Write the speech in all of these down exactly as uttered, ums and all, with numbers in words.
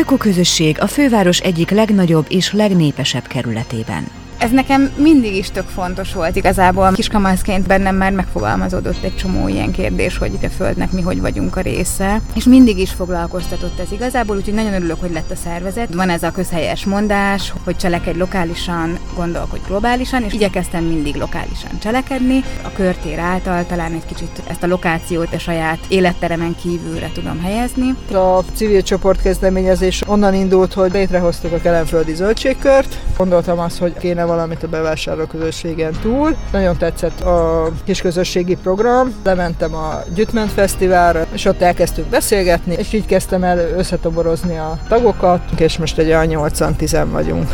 ökoközösség a főváros egyik legnagyobb és legnépesebb kerületében. Ez nekem mindig is tök fontos volt igazából. Kiskamaszként bennem már megfogalmazódott egy csomó ilyen kérdés, hogy a Földnek mi hogy vagyunk a része. És mindig is foglalkoztatott ez igazából, úgyhogy nagyon örülök, hogy lett a szervezet. Van ez a közhelyes mondás, hogy cselekedj lokálisan, gondolkodj globálisan, és igyekeztem mindig lokálisan cselekedni. A körtér által talán egy kicsit ezt a lokációt a saját életteremen kívülre tudom helyezni. A civil csoport kezdeményezés onnan indult, hogy létrehoztuk a Kelenföldi Zöldségkört. Gondoltam azt, hogy kéne valamit a bevásárlóközösségen túl. Nagyon tetszett a kisközösségi program. Lementem a Gyütment Fesztiválra, és ott elkezdtünk beszélgetni, és így kezdtem el összetoborozni a tagokat, és most egy olyan nyolcan-tízen vagyunk.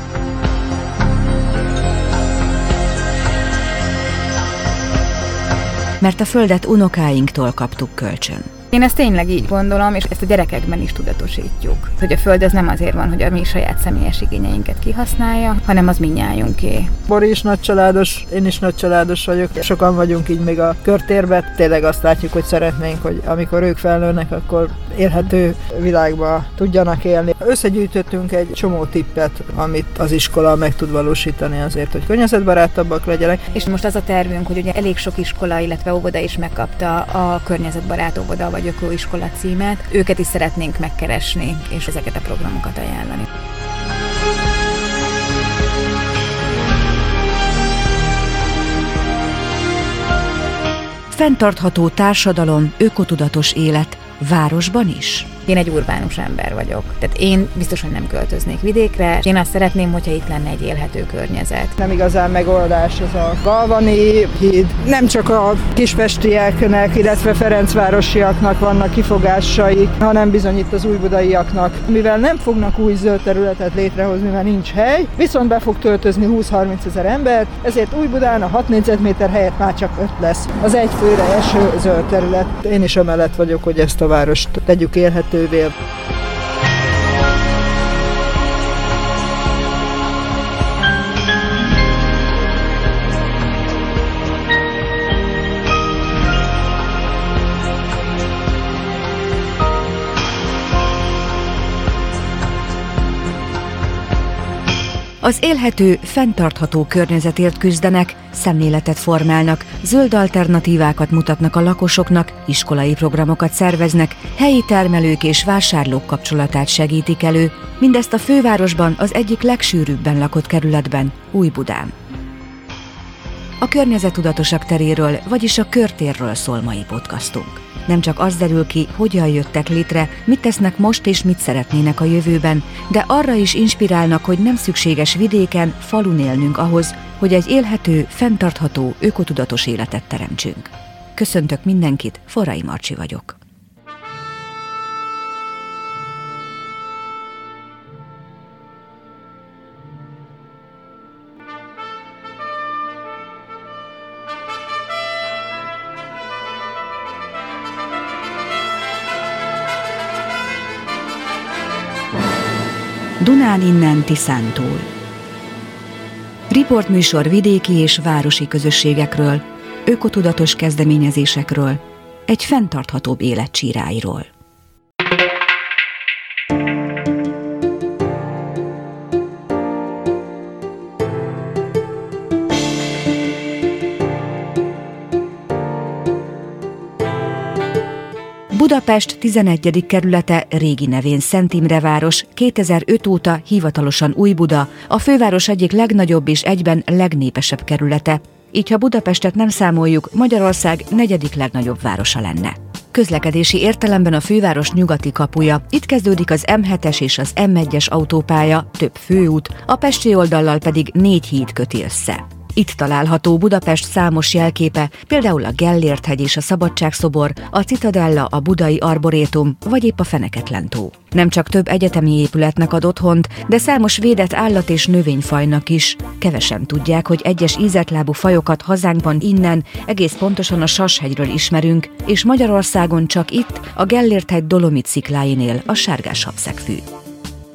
Mert a földet unokáinktól kaptuk kölcsön. Én ezt tényleg így gondolom, és ezt a gyerekekben is tudatosítjuk. Hogy a föld az nem azért van, hogy a mi saját személyes igényeinket kihasználja, hanem az mindnyájunké. Bori is nagycsaládos, én is nagycsaládos vagyok. Sokan vagyunk így még a körtérben. Tényleg azt látjuk, hogy szeretnénk, hogy amikor ők felnőnek, akkor élhető világba tudjanak élni. Összegyűjtöttünk egy csomó tippet, amit az iskola meg tud valósítani azért, hogy környezetbarátabbak legyenek. És most az a tervünk, hogy ugye elég sok iskola, illetve óvoda is megkapta a környezetbarát óvoda vagy ökoiskola címet. Őket is szeretnénk megkeresni, és ezeket a programokat ajánlani. Fenntartható társadalom, ökotudatos élet, városban is? Én egy urbánus ember vagyok. Tehát én biztos, hogy nem költöznék vidékre. Én azt szeretném, hogyha itt lenne egy élhető környezet. Nem igazán megoldás ez a Galvani híd. Nem csak a kispestieknek, illetve ferencvárosiaknak vannak kifogásai, hanem bizony itt az újbudaiaknak. Mivel nem fognak új zöld területet létrehozni, mert nincs hely, viszont be fog töltözni húsz-harminc ezer ember, ezért Újbudán a hat négyzetméter helyett már csak öt lesz. Az egy főre eső zöld terület. Én is amellett vagyok, hogy ezt a várost tegyük élhetővé. Az élhető, fenntartható környezetért küzdenek, szemléletet formálnak, zöld alternatívákat mutatnak a lakosoknak, iskolai programokat szerveznek, helyi termelők és vásárlók kapcsolatát segítik elő, mindezt a fővárosban, az egyik legsűrűbben lakott kerületben, Újbudán. A környezettudatosak teréről, vagyis a körtérről szól mai podcastunk. Nem csak az derül ki, hogyan jöttek létre, mit tesznek most és mit szeretnének a jövőben, de arra is inspirálnak, hogy nem szükséges vidéken, falun élnünk ahhoz, hogy egy élhető, fenntartható, ökotudatos életet teremtsünk. Köszöntök mindenkit, Forrai Marcsi vagyok. Dunán innen Tiszántúl. Riportműsor vidéki és városi közösségekről, ökotudatos kezdeményezésekről, egy fenntarthatóbb élet csíráiról. Budapest tizenegyedik kerülete, régi nevén Szent Imre város, kétezer-öt óta hivatalosan Újbuda, a főváros egyik legnagyobb és egyben legnépesebb kerülete. Így ha Budapestet nem számoljuk, Magyarország negyedik legnagyobb városa lenne. Közlekedési értelemben a főváros nyugati kapuja, itt kezdődik az em hetes és az em egyes autópálya, több főút, a pesti oldallal pedig négy híd köti össze. Itt található Budapest számos jelképe, például a Gellért-hegy és a Szabadságszobor, a Citadella, a Budai Arborétum, vagy épp a Feneketlen-tó. Nem csak több egyetemi épületnek ad otthont, de számos védett állat- és növényfajnak is. Kevesen tudják, hogy egyes ízeltlábú fajokat hazánkban innen, egész pontosan a Sashegyről ismerünk, és Magyarországon csak itt, a Gellért-hegy Dolomit szikláinél, a Sárgás-habszegfű.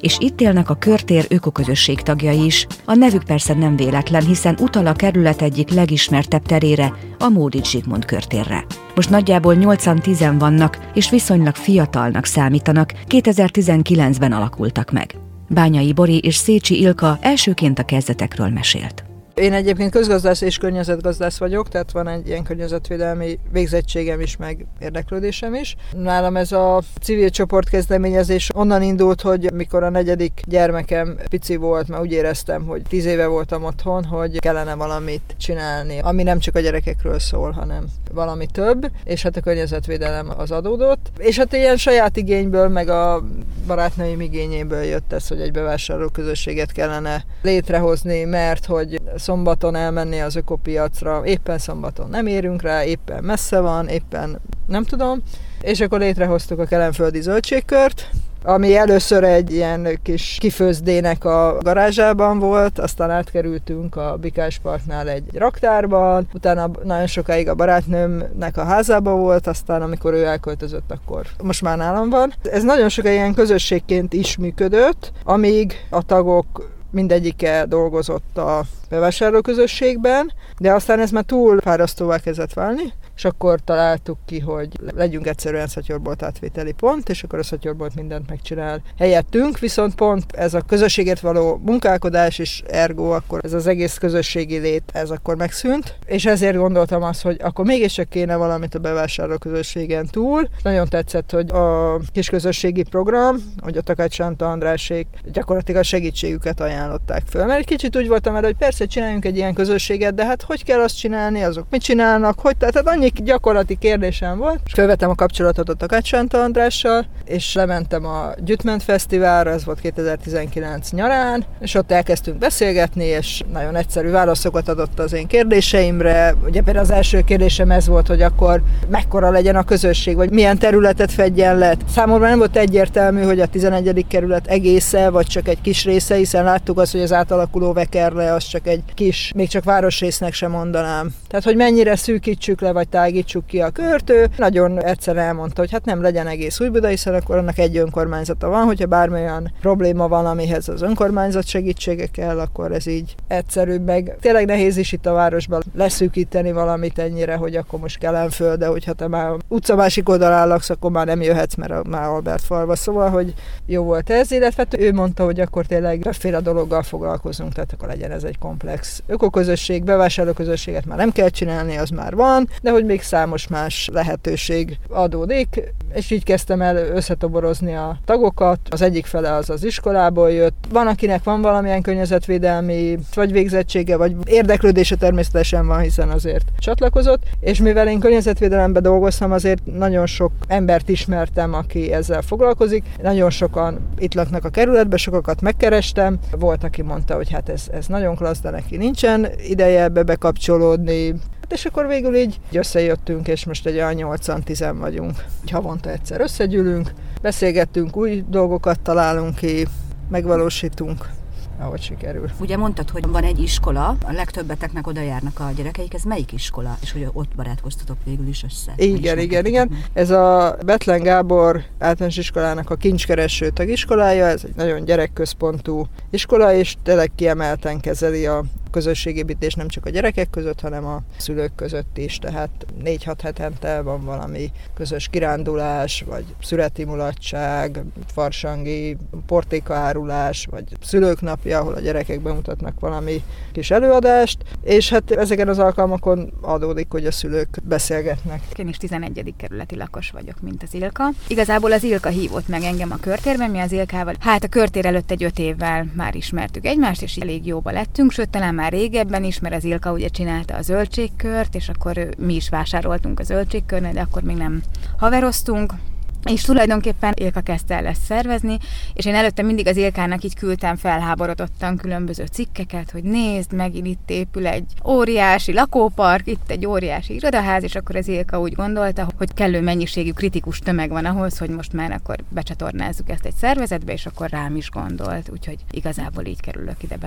és itt élnek a körtér ökoközösség tagjai is. A nevük persze nem véletlen, hiszen utal a kerület egyik legismertebb terére, a Móricz Zsigmond körtérre. Most nagyjából nyolcan-tízen vannak, és viszonylag fiatalnak számítanak, kétezer-tizenkilencben alakultak meg. Bányai Bori és Szécsi Ilka elsőként a kezdetekről mesélt. Én egyébként közgazdász és környezetgazdász vagyok, tehát van egy ilyen környezetvédelmi végzettségem is, meg érdeklődésem is. Nálam ez a civil csoportkezdeményezés onnan indult, hogy mikor a negyedik gyermekem pici volt, már úgy éreztem, hogy tíz éve voltam otthon, hogy kellene valamit csinálni, ami nem csak a gyerekekről szól, hanem valami több, és hát a környezetvédelem az adódott. És hát ilyen saját igényből, meg a barátnőim igényéből jött ez, hogy egy bevásárlóközösséget kellene létrehozni, mert hogy szombaton elmenni az ökopiacra, éppen szombaton nem érünk rá, éppen messze van, éppen nem tudom, és akkor létrehoztuk a Kelenföldi Zöldségkört, ami először egy ilyen kis kifőzdének a garázsában volt, aztán átkerültünk a Bikás Parknál egy raktárban, utána nagyon sokáig a barátnőmnek a házában volt, aztán amikor ő elköltözött, akkor most már nálam van. Ez nagyon sokáig ilyen közösségként is működött, amíg a tagok mindegyike dolgozott a bevásárlóközösségben, de aztán ez már túl fárasztóvá kezdett válni, és akkor találtuk ki, hogy legyünk egyszerűen szatyorbolt átvételi pont, és akkor a szatyorbolt mindent megcsinál helyettünk, viszont pont ez a közösséget való munkálkodás, és ergo akkor ez az egész közösségi lét, ez akkor megszűnt, és ezért gondoltam azt, hogy akkor mégiscsak kéne valamit a bevásárlóközösségen túl. Nagyon tetszett, hogy a kisközösségi program, hogy a Takács Sánta Andrásék gyakorlatilag segítségüket ajánlották föl. Mert egy kicsit úgy voltam erre, hogy persze csináljunk egy ilyen közösséget, de hát hogy kell azt csinálni, azok mit csinálnak, hogy tehát annyi gyakorlati kérdésem volt. És felvettem a kapcsolatot a Takács Sánta Andrással, és lementem a Gyütment Fesztiválra, ez volt kétezer-tizenkilenc nyarán, és ott elkezdtünk beszélgetni, és nagyon egyszerű válaszokat adott az én kérdéseimre. Ugye például az első kérdésem ez volt, hogy akkor mekkora legyen a közösség, vagy milyen területet fedjen le. Számomra nem volt egyértelmű, hogy a tizenegyedik kerület egésze, vagy csak egy kis része, hiszen láttuk azt, hogy az átalakuló Vekerle az csak egy kis, még csak városrésznek sem mondanám. Tehát, hogy mennyire szűkítsük le, vagy tágítsuk ki a kört, ő nagyon egyszerűen elmondta, hogy hát nem legyen egész Újbuda, hiszen akkor annak egy önkormányzata van, hogyha bármilyen probléma van, amihez az önkormányzat segítsége kell, akkor ez így egyszerűbb, meg tényleg nehéz is itt a városban leszűkíteni valamit ennyire, hogy akkor most Kelenföld, de hogyha te már utca másik oldalán laksz, akkor már nem jöhetsz, mert már Albert falva, szóval, hogy jó volt ez, illetve ő mondta, hogy akkor tényleg többféle dologgal foglalkozunk, tehát akkor legyen ez egy komplex ökoközösség, bevásárlóközösséget már nem kell csinálni, az már van, de hogy még számos más lehetőség adódik, és így kezdtem el összetoborozni a tagokat. Az egyik fele az az iskolából jött. Van, akinek van valamilyen környezetvédelmi vagy végzettsége, vagy érdeklődése természetesen van, hiszen azért csatlakozott, és mivel én környezetvédelemben dolgoztam, azért nagyon sok embert ismertem, aki ezzel foglalkozik. Nagyon sokan itt laknak a kerületben, sokakat megkerestem. Volt, aki mondta, hogy hát ez, ez nagyon klassz, de neki nincsen ideje ebbe bekapcsolódni. És akkor végül így összejöttünk, és most egy olyan nyolcan-tízen vagyunk. Havonta egyszer összegyűlünk, beszélgettünk, új dolgokat találunk ki, megvalósítunk, ahogy sikerül. Ugye mondtad, hogy van egy iskola, a legtöbbeteknek oda járnak a gyerekeik, ez melyik iskola? És hogy ott barátkoztatok végül is össze? Igen, igen, igen. Ez a Bethlen Gábor általános iskolának a kincskereső tagiskolája, ez egy nagyon gyerekközpontú iskola, és tényleg kiemelten kezeli a közösségépítés nem csak a gyerekek között, hanem a szülők között is, tehát négy-hat hetente van valami közös kirándulás, vagy születi mulatság, farsangi portékaárulás, vagy szülők napja, ahol a gyerekek bemutatnak valami kis előadást, és hát ezeken az alkalmakon adódik, hogy a szülők beszélgetnek. Én is tizenegyedik kerületi lakos vagyok, mint az Ilka. Igazából az Ilka hívott meg engem a körtérben, mi az Ilkával, hát a körtér előtt egy öt évvel már ismertük egymást, és elég jóba lettünk, sőt, talán már régebben is, mert az Ilka ugye csinálta a zöldségkört, és akkor mi is vásároltunk a zöldségkörnél, de akkor még nem haveroztunk. És tulajdonképpen Ilka kezdte el ezt szervezni, és én előtte mindig az Ilkának így küldtem felháborodottan különböző cikkeket, hogy nézd meg, itt épül egy óriási lakópark, itt egy óriási irodaház, és akkor az Ilka úgy gondolta, hogy kellő mennyiségű kritikus tömeg van ahhoz, hogy most már akkor becsatornázzuk ezt egy szervezetbe, és akkor rám is gondolt, úgyhogy igazából így kerülök ide bele.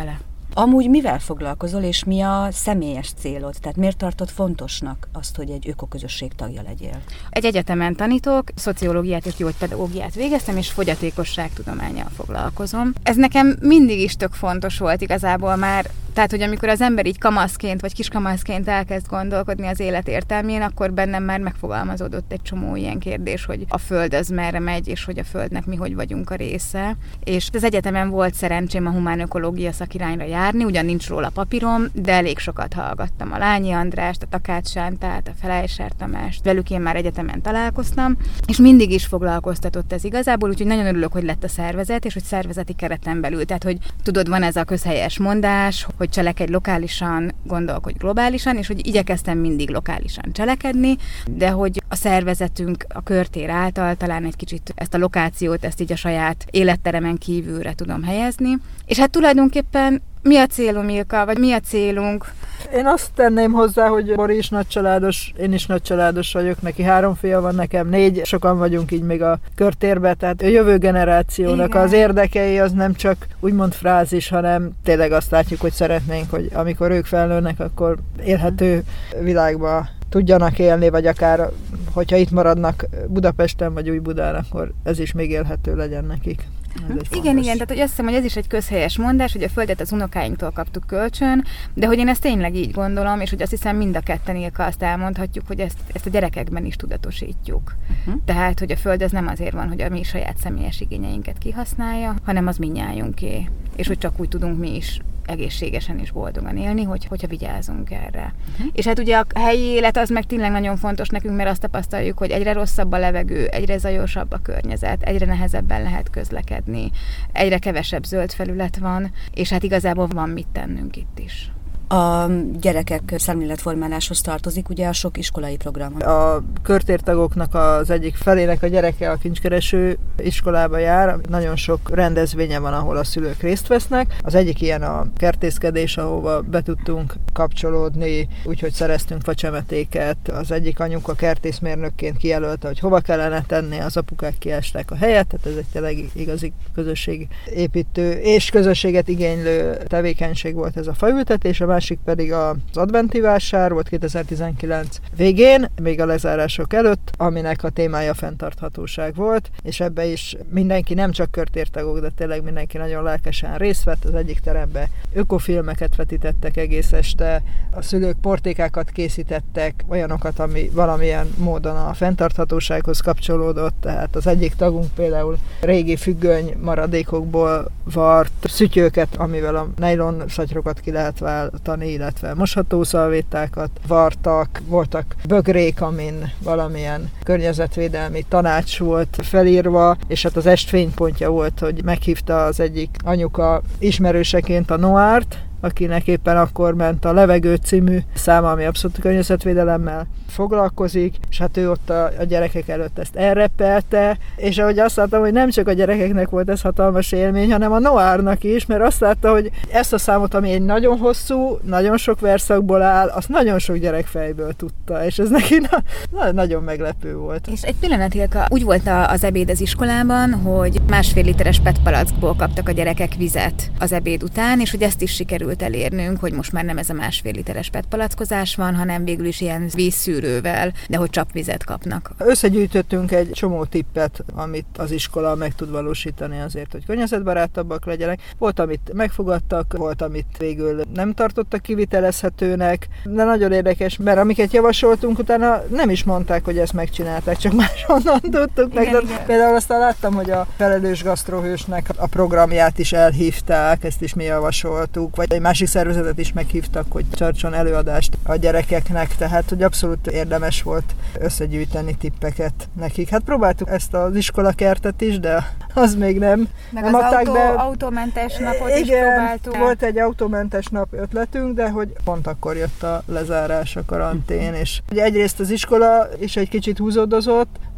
Amúgy mivel foglalkozol, és mi a személyes célod? Tehát miért tartod fontosnak azt, hogy egy ökoközösség tagja legyél? Egy egyetemen tanítok, szociológiát és gyógypedagógiát végeztem, és fogyatékosságtudománnyal foglalkozom. Ez nekem mindig is tök fontos volt igazából már, tehát, hogy amikor az ember így kamaszként vagy kiskamaszként elkezd gondolkodni az élet értelmén, akkor bennem már megfogalmazódott egy csomó ilyen kérdés, hogy a Föld az merre megy, és hogy a Földnek mi hogy vagyunk a része. És az egyetemen volt szerencsém a humánökológia szakirányra járni, ugyan nincs róla papírom, de elég sokat hallgattam a Lányi Andrást, a Takács Sántát, a Fleischer Tamást, velük én már egyetemen találkoztam, és mindig is foglalkoztatott ez igazából, úgyhogy nagyon örülök, hogy lett a szervezet, és hogy szervezeti kereten belül. Tehát, hogy tudod, van ez a közhelyes mondás, hogy cselekedj lokálisan, gondolkodj globálisan, és hogy igyekeztem mindig lokálisan cselekedni, de hogy a szervezetünk a körtér által talán egy kicsit ezt a lokációt, ezt így a saját életteremen kívülre tudom helyezni. És hát tulajdonképpen mi a célom, Ilka, vagy mi a célunk? Én azt tenném hozzá, hogy Bori is nagycsaládos, én is nagycsaládos vagyok, neki három fia van, nekem négy, sokan vagyunk így még a körtérben, tehát a jövő generációnak igen. Az érdekei az nem csak úgymond frázis, hanem tényleg azt látjuk, hogy szeretnénk, hogy amikor ők felnőnek, akkor élhető világba tudjanak élni, vagy akár, hogyha itt maradnak Budapesten, vagy Újbudán, akkor ez is még élhető legyen nekik. Igen, igen, tehát hogy azt hiszem, hogy ez is egy közhelyes mondás, hogy a Földet az unokáinktól kaptuk kölcsön, de hogy én ezt tényleg így gondolom, és hogy azt hiszem mind a ketten, Ilka, azt elmondhatjuk, hogy ezt, ezt a gyerekekben is tudatosítjuk. Uh-huh. Tehát, hogy a Föld ez nem azért van, hogy a mi saját személyes igényeinket kihasználja, hanem az mindnyájunké, és hogy csak úgy tudunk mi is egészségesen és boldogan élni, hogy, hogyha vigyázunk erre. Uh-huh. És hát ugye a helyi élet az meg tényleg nagyon fontos nekünk, mert azt tapasztaljuk, hogy egyre rosszabb a levegő, egyre zajosabb a környezet, egyre nehezebben lehet közlekedni, egyre kevesebb zöld felület van, és hát igazából van mit tennünk itt is. A gyerekek szemléletformáláshoz tartozik ugye a sok iskolai program. A körtértagoknak az egyik felének a gyereke a kincskereső iskolába jár. Nagyon sok rendezvénye van, ahol a szülők részt vesznek. Az egyik ilyen a kertészkedés, ahova be tudtunk kapcsolódni, úgyhogy szereztünk facsemetéket. Az egyik anyuka kertészmérnökként kijelölte, hogy hova kellene tenni, az apukák kiestek a helyet, tehát ez egy tényleg igazi közösségépítő és közösséget igénylő tevékenység volt ez a faültetés. A másik pedig az adventi vásár volt kétezer-tizenkilenc végén, még a lezárások előtt, aminek a témája fenntarthatóság volt, és ebbe is mindenki, nem csak körtértagok, de tényleg mindenki nagyon lelkesen részt vett. Az egyik teremben ökofilmeket vetítettek egész este, a szülők portékákat készítettek, olyanokat, ami valamilyen módon a fenntarthatósághoz kapcsolódott, tehát az egyik tagunk például régi függöny maradékokból vart szütyőket, amivel a nejlon szatyrokat ki lehet váltani, illetve moshatószalvétákat vartak, voltak bögrék, amin valamilyen környezetvédelmi tanács volt felírva, és hát az est fénypontja volt, hogy meghívta az egyik anyuka ismerőseként a Noárt, akinek éppen akkor ment a Levegő című száma, ami abszolút környezetvédelemmel foglalkozik, és hát ő ott a, a gyerekek előtt ezt elreppelte, és ahogy azt láttam, hogy nem csak a gyerekeknek volt ez hatalmas élmény, hanem a Noárnak is, mert azt látta, hogy ezt a számot, ami egy nagyon hosszú, nagyon sok verszakból áll, azt nagyon sok gyerek fejből tudta, és ez neki na, na, nagyon meglepő volt. És egy pillanat, Ilka, úgy volt az ebéd az iskolában, hogy másfél literes pé é té palackból kaptak a gyerekek vizet az ebéd után, és hogy ezt is sikerült elérnünk, hogy most már nem ez a másfél literes pé é té palackozás van, hanem végül is ilyen vízszűrővel, de hogy csapvizet kapnak. Összegyűjtöttünk egy csomó tippet, amit az iskola meg tud valósítani azért, hogy környezetbarátabbak legyenek. Volt, amit megfogadtak, volt, amit végül nem tartottak kivitelezhetőnek, de nagyon érdekes, mert amiket javasoltunk, utána nem is mondták, hogy ezt megcsinálták, csak máshonnan tudtuk meg. Igen, igen. Például aztán láttam, hogy a felelős gasztrohősnek a programját is elhívták, ezt is mi javasoltuk, vagy egy másik szervezetet is meghívtak, hogy tartson előadást a gyerekeknek, tehát hogy abszolút érdemes volt összegyűjteni tippeket nekik. Hát próbáltuk ezt az iskolakertet is, de az még nem. Meg nem az adták autó, be. autómentes napot igen, is próbáltuk. Volt egy autómentes nap ötletünk, de hogy pont akkor jött a lezárás, a karantén, és ugye egyrészt az iskola is egy kicsit húzódozott,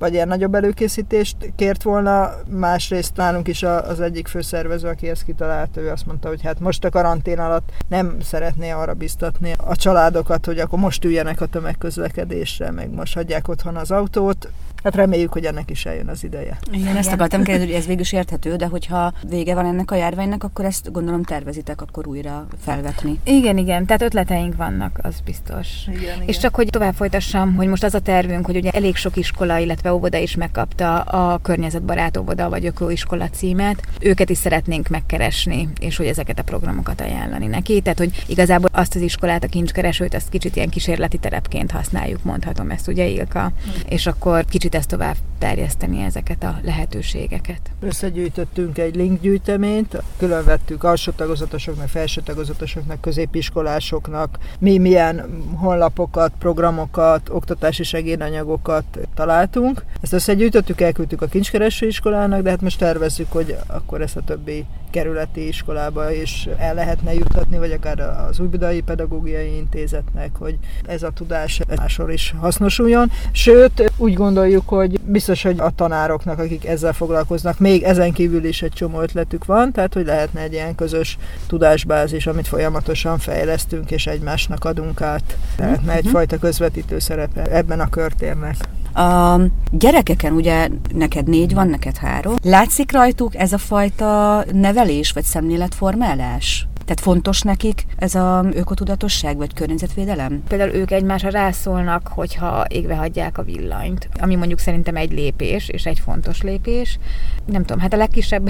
vagy ilyen nagyobb előkészítést kért volna. Másrészt nálunk is az egyik főszervező, aki ezt kitalálta, ő azt mondta, hogy hát most a karantén alatt nem szeretné arra biztatni a családokat, hogy akkor most üljenek a tömegközlekedésre, meg most hagyják otthon az autót. Hát reméljük, hogy ennek is eljön az ideje. Igen, Igen. ezt akartam kérdezni, hogy ez végül is érthető, de hogyha vége van ennek a járványnak, akkor ezt gondolom tervezitek akkor újra felvetni. Igen, igen, tehát ötleteink vannak, az biztos. Igen, és igen. csak hogy tovább folytassam, hogy most az a tervünk, hogy ugye elég sok iskola, illetve óvoda is megkapta a környezetbarát óvoda vagy ökóiskola címet. Őket is szeretnénk megkeresni, és hogy ezeket a programokat ajánlani neki. Tehát, hogy igazából azt az iskolát, a kincskeresőt, azt kicsit ilyen kísérleti terepként használjuk, mondhatom ezt, ugye Ilka? Mm. És akkor kicsit ezt tovább terjeszteni ezeket a lehetőségeket. Összegyűjtöttünk egy linkgyűjteményt, külön vettük alsó tagozatosoknak, felső tagozatosoknak, középiskolásoknak, mi milyen honlapokat, programokat, oktatási segédanyagokat találtunk. Ezt összegyűjtöttük, elküldtük a kincskereső iskolának, de hát most tervezzük, hogy akkor ezt a többi kerületi iskolába is el lehetne juttatni, vagy akár az Újbudai Pedagógiai Intézetnek, hogy ez a tudás máshol is hasznosuljon. Sőt, úgy gondoljuk, hogy biztos, hogy a tanároknak, akik ezzel foglalkoznak, még ezen kívül is egy csomó ötletük van, tehát hogy lehetne egy ilyen közös tudásbázis, amit folyamatosan fejlesztünk, és egymásnak adunk át. Lehetne egyfajta közvetítő szerepe ebben a körtérnek. A gyerekeken ugye neked négy van, neked három. Látszik rajtuk ez a fajta nevelés vagy szemléletformálás? Tehát fontos nekik ez az ökotudatosság vagy környezetvédelem? Például ők egymásra rászólnak, hogyha égve hagyják a villanyt, ami mondjuk szerintem egy lépés, és egy fontos lépés. Nem tudom, hát a legkisebb,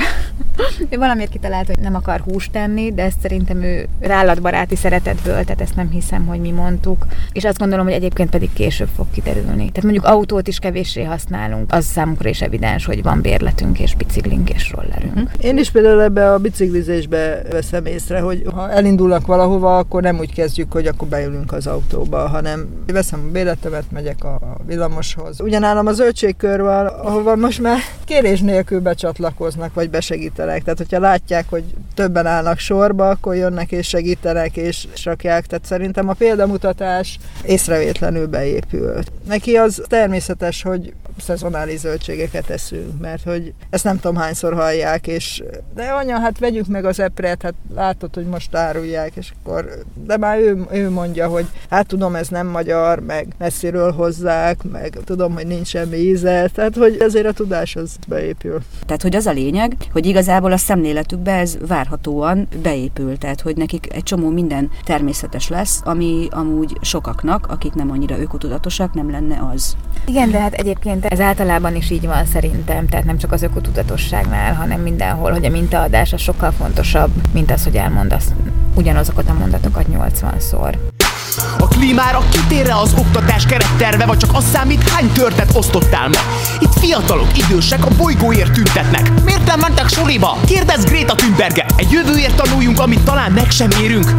ő valamiért kitalált, hogy nem akar húst tenni, de ezt szerintem ő állatbaráti szeretetből, tehát ezt nem hiszem, hogy mi mondtuk. És azt gondolom, hogy egyébként pedig később fog kiderülni. Tehát mondjuk autót is kevéssé használunk, az számunkra is evidens, hogy van bérletünk, és biciklink, és rollerünk. Én is például ebbe a biciklizésbe veszem észre, hogy ha elindulnak valahova, akkor nem úgy kezdjük, hogy akkor beülünk az autóba, hanem veszem a bérletemet, megyek a villamoshoz. Ugyanállom a zöldségkör van, ahova most már kérés nélkül becsatlakoznak, vagy besegítenek. Tehát, hogyha látják, hogy többen állnak sorba, akkor jönnek és segítenek, és rakják. Tehát szerintem a példamutatás észrevétlenül beépült. Neki az természetes, hogy szezonális zöldségeket eszünk, mert hogy ezt nem tudom hányszor hallják, és de anya, hát vegyük meg az epret, hát látod, hogy most árulják, és akkor, de már ő, ő mondja, hogy hát tudom, ez nem magyar, meg messziről hozzák, meg tudom, hogy nincs semmi íze, tehát hogy ezért a tudás az beépül. Tehát, hogy az a lényeg, hogy igazából a szemléletükbe ez várhatóan beépül, tehát, hogy nekik egy csomó minden természetes lesz, ami amúgy sokaknak, akik nem annyira ökotudatosak, nem lenne az. Igen, de hát egyébként ez általában is így van szerintem, tehát nem csak az ökotudatosságnál, hanem mindenhol, hogy a mintaadás az sokkal fontosabb, mint az, hogy elmondasz ugyanazokat a mondatokat nyolcvanszor. A klímára kitérre az oktatás keretterve, vagy csak az számít, hány törtet osztottál meg? Itt fiatalok, idősek a bolygóért tüntetnek. Miért nem mentek suliba? Kérdezz Greta Thunberget. Egy jövőért tanuljunk, amit talán meg sem érünk.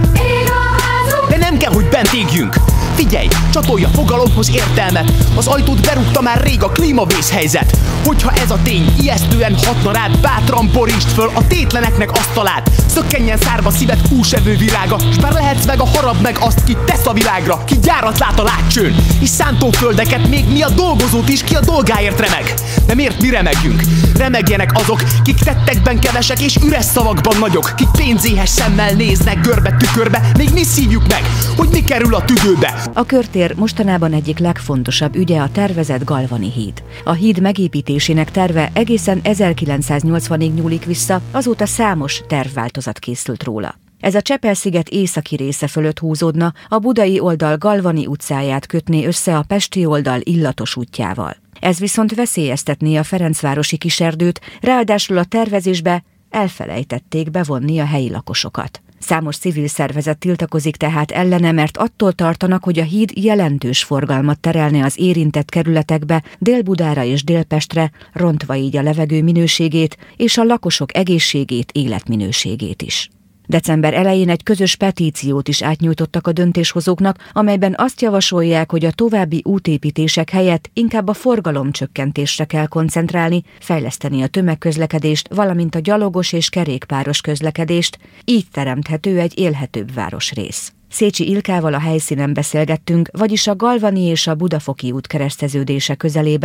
De nem kell, hogy bent égjünk. Figyelj, csatolj a fogalomhoz értelmet. Az ajtót berúgta már rég a klímavészhelyzet. Hogyha ez a tény ijesztően hatna rád, bátran borítsd föl a tétleneknek asztalát. Szökkenjen szárba szíved húsevő virága, s bár lehetsz meg a harab meg azt, ki tesz a világra, ki gyárat lát a látcsőn, és szántóföldeket, még mi a dolgozót is, ki a dolgáért remeg. De miért mi remegjünk? Remegjenek azok, kik tettekben kevesek és üres szavakban nagyok, kik pénzéhes szemmel néznek görbe tükörbe, még mi szívjuk meg, hogy mi kerül a tüdőbe. A körtér mostanában egyik legfontosabb ügye a tervezett Galvani híd. A híd megépítésének terve egészen ezerkilencszáznyolcvanig nyúlik vissza, azóta számos tervváltozat készült róla. Ez a Csepel-sziget északi része fölött húzódna, a budai oldal Galvani utcáját kötné össze a pesti oldal Illatos útjával. Ez viszont veszélyeztetné a ferencvárosi kiserdőt, ráadásul a tervezésbe elfelejtették bevonni a helyi lakosokat. Számos civil szervezet tiltakozik tehát ellene, mert attól tartanak, hogy a híd jelentős forgalmat terelne az érintett kerületekbe, Dél-Budára és Délpestre, rontva így a levegő minőségét és a lakosok egészségét, életminőségét is. December elején egy közös petíciót is átnyújtottak a döntéshozóknak, amelyben azt javasolják, hogy a további útépítések helyett inkább a forgalomcsökkentésre kell koncentrálni, fejleszteni a tömegközlekedést, valamint a gyalogos és kerékpáros közlekedést, így teremthető egy élhetőbb városrész. Szécsi Ilkával a helyszínen beszélgettünk, vagyis a Galvani és a Budafoki út kereszteződése közelében,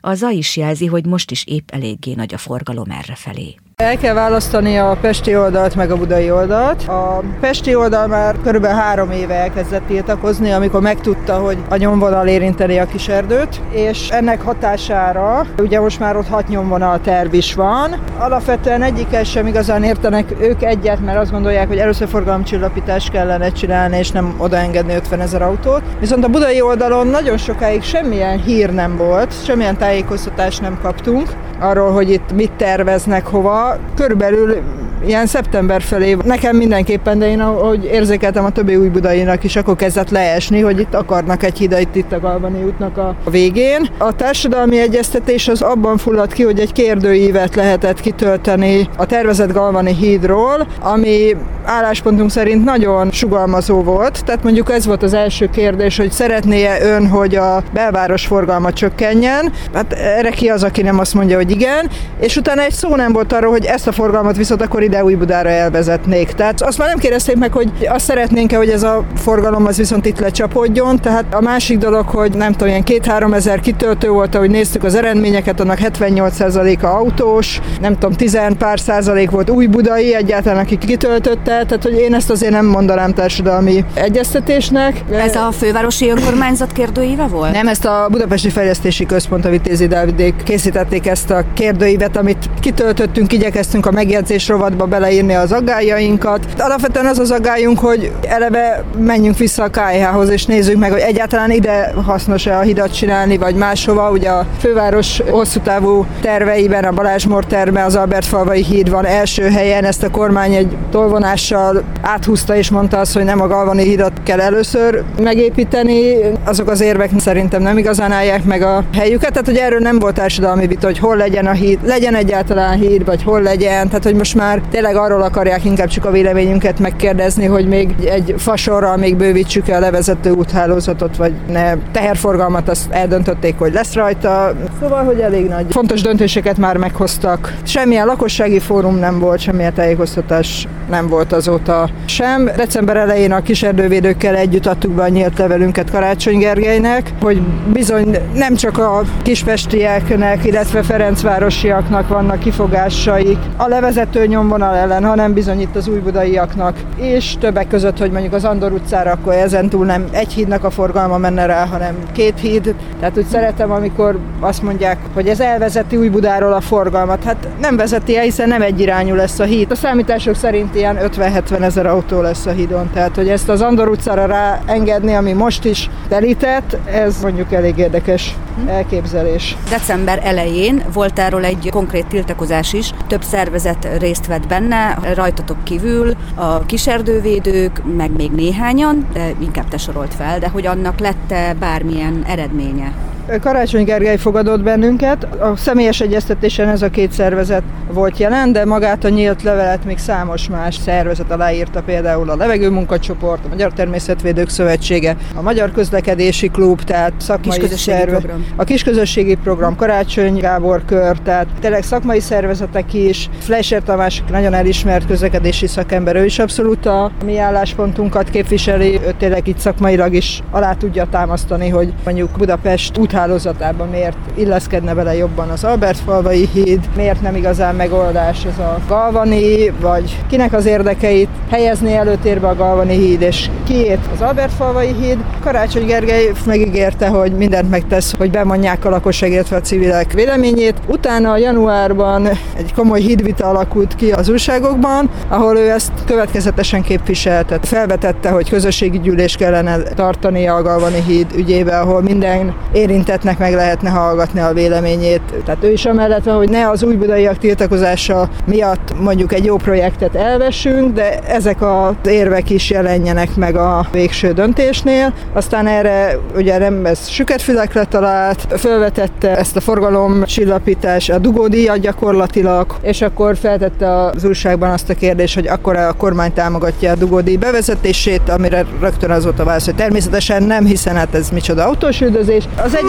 A zaj is jelzi, hogy most is épp eléggé nagy a forgalom errefelé. El kell választani a pesti oldalt meg a budai oldalt. A pesti oldal már körülbelül három éve elkezdett tiltakozni, amikor megtudta, hogy a nyomvonal érinteni a Kiserdőt, és ennek hatására, ugye most már ott hat nyomvonal terv is van. Alapvetően egyikkel sem igazán értenek ők egyet, mert azt gondolják, hogy először forgalomcsillapítást kellene csinálni, és nem odaengedni ötvenezer autót. Viszont a budai oldalon nagyon sokáig semmilyen hír nem volt, semmilyen tájékoztatást nem kaptunk arról, hogy itt mit terveznek, hova. Körülbelül ilyen szeptember felé nekem mindenképpen, de én ahogy érzékeltem a többi újbudainak is, akkor kezdett leesni, hogy itt akarnak egy hidat itt a Galvani útnak a végén. A társadalmi egyeztetés az abban fulladt ki, hogy egy kérdőívet lehetett kitölteni a tervezett Galvani hídról, ami álláspontunk szerint nagyon sugalmazó volt. Tehát mondjuk ez volt az első kérdés, hogy szeretné-e ön, hogy a belváros forgalma csökkenjen. Hát erre ki az, aki nem azt mondja, hogy igen. És utána egy szó nem volt arról, hogy ezt a forgalmat viszont akkor ide Újbudára elvezetnék. Tehát azt már nem kérdezték meg, hogy azt szeretnénk-e, hogy ez a forgalom az viszont itt lecsapódjon. Tehát a másik dolog, hogy nem tudom, ilyen két-három ezer kitöltő volt, ahogy néztük az eredményeket, annak hetvennyolc százaléka autós, nem tudom, tizen pár százalék volt újbudai, egyáltalán aki kitöltötte, tehát hogy én ezt azért nem mondanám társadalmi egyeztetésnek. Ez a fővárosi önkormányzat kérdőíve volt? Nem, ezt a Budapesti Fejlesztési Központ, a Vitézi Dávidék készítették ezt a kérdőívet, amit kitöltöttünk, igyekeztünk a megjegyzés rovatba beleírni az aggájainkat. Alapvetően az az aggályunk, hogy eleve menjünk vissza a ká é há-hoz, és nézzük meg, hogy egyáltalán ide hasznos-e a hidat csinálni, vagy máshova. Ugye a főváros hosszú távú terveiben, a Balázs-Mór terve, az Albertfalvai híd van első helyen, ezt a kormány egy tolvonással áthúzta, és mondta azt, hogy nem a Galvani hidat kell először megépíteni. Azok az érvek szerintem nem igazán állják meg a helyüket, tehát hogy erről nem volt társadalmi vita, hogy hol legyen a híd, legyen egyáltalán híd, vagy hol legyen, tehát hogy most már tényleg arról akarják inkább csak a véleményünket megkérdezni, hogy még egy fasorral még bővítsük el a levezető úthálózatot, vagy ne teherforgalmat, azt eldöntötték, hogy lesz rajta. Szóval, hogy elég nagy fontos döntéseket már meghoztak. Semmilyen lakossági fórum nem volt, semmilyen tájékoztatás nem volt azóta sem. December elején a kiserdővédőkkel együtt adtuk be a nyílt levelünket Karácsony Gergelynek, hogy bizony nem csak a kispestieknek, illetve ferencvárosiaknak vannak kifogásaik a levezető nyomvonal ellen, hanem bizony itt az újbudaiaknak, és többek között, hogy mondjuk az Andor utcára akkor ezentúl nem egy hídnak a forgalma menne rá, hanem két híd. Tehát úgy szeretem, amikor azt mondják, hogy ez elvezeti Újbudáról a forgalmat. Hát nem vezeti el, hiszen nem egyirányú lesz a híd. A számítások szerint ilyen ötven-hetven ezer autó lesz a hídon. Tehát, hogy ezt az Andor utcára ráengedni, ami most is telített, ez mondjuk elég érdekes elképzelés. December elején volt erről egy konkrét tiltakozás is, több szervezet részt vett benne, rajtatok kívül a kiserdővédők, meg még néhányan, de inkább te sorolt fel, de hogy annak lett bármilyen eredménye? Karácsony Gergely fogadott bennünket, a személyes egyeztetésen ez a két szervezet volt jelen, de magát a nyílt levelet még számos más szervezet aláírta, például a Levegőmunkacsoport, a Magyar Természetvédők Szövetsége, a Magyar Közlekedési Klub, tehát szakmai szervezet, a Kisközösségi Program, Karácsony Gábor kör, tehát tényleg szakmai szervezetek is, Fleischer Tamás nagyon elismert közlekedési szakember, ő is abszolút a mi álláspontunkat képviseli, ő tényleg itt szakmailag is alá tudja támasztani, hogy mondjuk Budapest úthálózatában miért illeszkedne bele jobban az Albertfalvai híd, miért nem igazán megoldás ez a Galvani, vagy kinek az érdekeit helyezni előtérbe a Galvani híd, és kiét az Albertfalvai híd. Karácsony Gergely megígérte, hogy mindent megtesz, hogy bemondják a lakosság, illetve a civilek véleményét. Utána januárban egy komoly hídvita alakult ki az újságokban, ahol ő ezt következetesen képviselte. Felvetette, hogy közösségi gyűlést kellene tartani a Galvani híd ügyébe, ahol minden érintettnek meg lehetne hallgatni a véleményét. Tehát ő is amellett van, hogy ne az újbudaiak tiltakozása miatt mondjuk egy jó projektet elvessünk, de ezek az érvek is jelenjenek meg a végső döntésnél. Aztán erre ugye nem ez süketfülekre talált, felvetette ezt a forgalomcsillapítás, a dugódíjat gyakorlatilag, és akkor feltette az újságban azt a kérdést, hogy akkor a kormány támogatja a dugódíj bevezetését, amire rögtön az volt a válasz, hogy természetesen nem, hiszen hát ez micsoda autósüldözés. Az egyik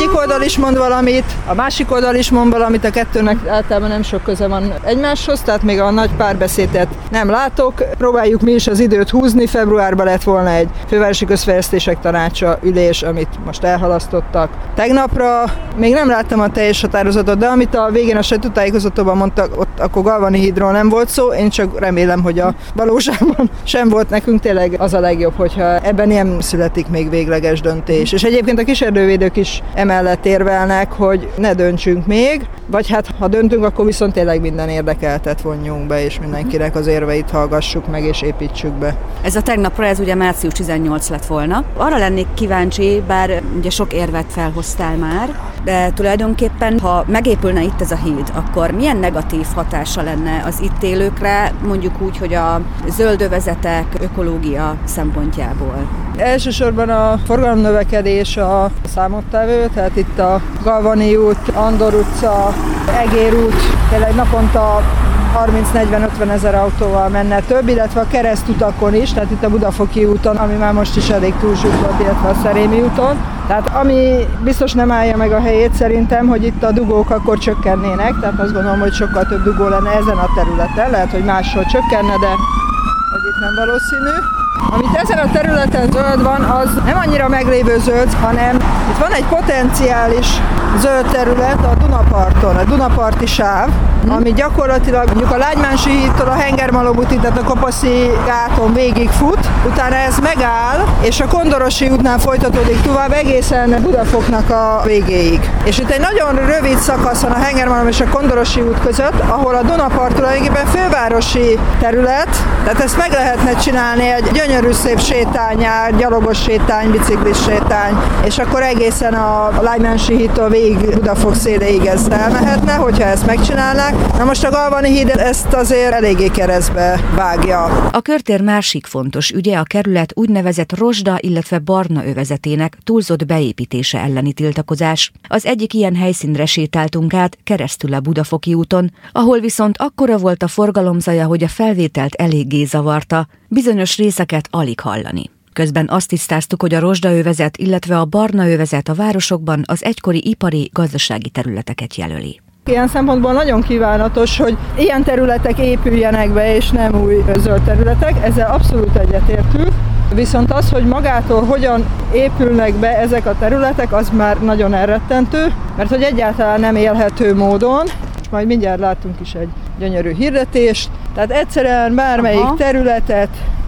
egyik oldal is mond valamit, a másik oldal is mond valamit, a kettőnek általában nem sok köze van egymáshoz, tehát még a nagy párbeszédet nem látok. Próbáljuk mi is az időt húzni, februárban lett volna egy fővárosi közfejlesztések tanácsa ülés, amit most elhalasztottak tegnapra. Még nem láttam a teljes határozatot, de amit a végén a sajtótájékoztatóban mondtak, ott akkor Galvani hídról nem volt szó, én csak remélem, hogy a valóságban sem volt. Nekünk tényleg az a legjobb, hogyha ebben nem születik még végleges döntés. És egyébként a kísérővédők is emellett érvelnek, hogy ne döntsünk még, vagy hát ha döntünk, akkor viszont tényleg minden érdekeltet vonjunk be, és mindenkinek az érveit hallgassuk meg, és építsük be. Ez a tegnapra, ez ugye március tizennyolcadika lett volna. Arra lennék kíváncsi, bár ugye sok érvet felhoztál már, de tulajdonképpen, ha megépülne itt ez a híd, akkor milyen negatív hatása lenne az itt élőkre, mondjuk úgy, hogy a zöldövezetek ökológia szempontjából? Elsősorban a forgalomnövekedés a számottevő, tehát itt a Galvani út, Andor utca, Egér út, tényleg naponta harminc-negyven-ötven ezer autóval menne több, illetve a keresztutakon is, tehát itt a Budafoki úton, ami már most is elég túlzsúfolt, illetve a Szerémi úton. Tehát ami biztos nem állja meg a helyét szerintem, hogy itt a dugók akkor csökkennének, tehát azt gondolom, hogy sokkal több dugó lenne ezen a területen, lehet, hogy máshol csökkenne, de hogy itt nem valószínű. Amit ezen a területen zöld van, az nem annyira meglévő zöld, hanem itt van egy potenciális zöld terület a Dunaparton, a Dunaparti sáv, ami gyakorlatilag mondjuk a Lágymánsi hídtól a Hengermalom útig, tehát a Kopaszi gáton végig fut, utána ez megáll, és a Kondorosi útnál folytatódik tovább egészen Budafoknak a végéig. És itt egy nagyon rövid szakasz van a Hengermalom és a Kondorosi út között, ahol a Dunapart tulajdonképpen fővárosi terület, tehát ezt meg lehetne csinálni egy gyönyörű szép sétányár, gyalogos sétány, biciklis sétány, és akkor egészen a Lágymánsi hídtól végig Budafok széléig ez elmehetne, hogyha ezt megcsinálnák. Na most a Galvani híd ezt azért eléggé keresztbe vágja. A körtér másik fontos ügye a kerület úgynevezett rozsda, illetve barna övezetének túlzott beépítése elleni tiltakozás. Az egyik ilyen helyszínre sétáltunk át keresztül a Budafoki úton, ahol viszont akkora volt a forgalomzaja, hogy a felvételt eléggé zavarta, bizonyos részeket alig hallani. Közben azt tisztáztuk, hogy a rozsdaövezet, illetve a barna övezet a városokban az egykori ipari, gazdasági területeket jelöli. Ilyen szempontból nagyon kívánatos, hogy ilyen területek épüljenek be, és nem új zöld területek, ezzel abszolút egyetértünk. Viszont az, hogy magától hogyan épülnek be ezek a területek, az már nagyon elrettentő, mert hogy egyáltalán nem élhető módon. Majd mindjárt látunk is egy gyönyörű hirdetést, tehát egyszerűen bármelyik Aha. területet